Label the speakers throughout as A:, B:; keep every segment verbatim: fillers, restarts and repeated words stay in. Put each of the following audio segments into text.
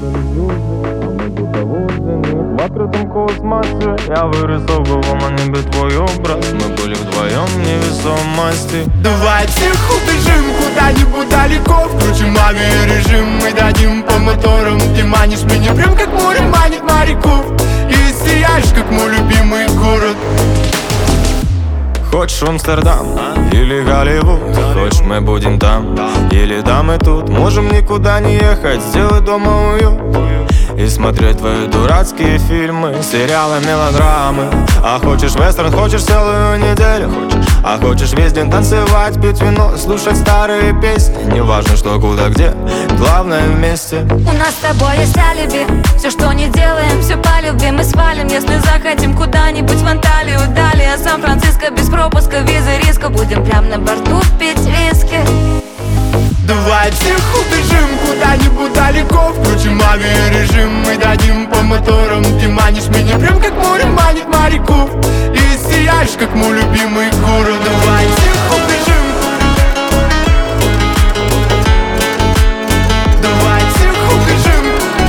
A: В открытом космосе я вырисовывал на небе твой образ. Мы были вдвоем в невесомости.
B: Давай тихо убежим куда-нибудь далеко, включим авиарежим, мы дадим по моторам. Ты манишь меня прям как море манит моряков, и сияешь как мой любимый город.
A: Хочешь в Амстердам или Голливуд? Хочешь мы будем там или там и тут? Можем никуда не ехать, сделать дома уют и смотреть твои дурацкие фильмы, сериалы, мелодрамы. А хочешь вестерн, хочешь целую неделю, а хочешь весь день танцевать, пить вино, слушать старые песни. Неважно что, куда, где, главное вместе.
C: У нас с тобой есть алиби, все, что не делаем, все по любви мы свалим. Если захотим куда-нибудь в Анталию, далее Сан-Франциско, без пропуска, визы, риска. Будем прям на борту пить виски.
B: Давай тихо убежим куда-нибудь далеко, включим авиарежим, мы дадим по моторам. Ты манишь меня прям как море манит моряков, и сияешь как мой любимый город. Давай тихо убежим, давай тихо убежим.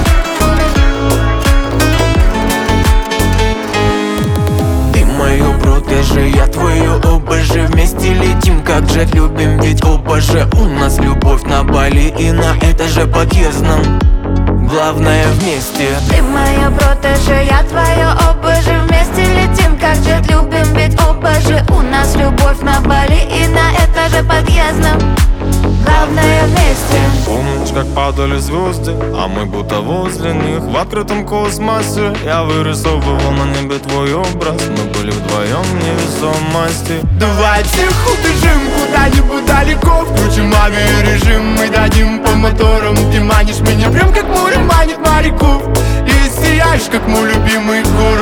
B: Ты мою протеже, я твою ОБЖ. Вместе летим, как джет, любим, ведь оба же. У нас любовь на Бали и на этаже подъездном. Главное вместе.
C: Ты моя протеже, я твоя ОБЖ. Вместе летим, как джет, любим, ведь оба же. У нас любовь на Бали и на этаже подъездном. Главное вместе.
A: Помнишь, как падали звезды, а мы будто возле них. В открытом космосе я вырисовывал на небе твой образ. Мы были вдвоем в невесомости.
B: Давай тихо убежим куда-нибудь далеко, включим авиарежим, мы дадим по моторам. Ты манишь меня прям как море манит моряков, и сияешь как мой любимый город.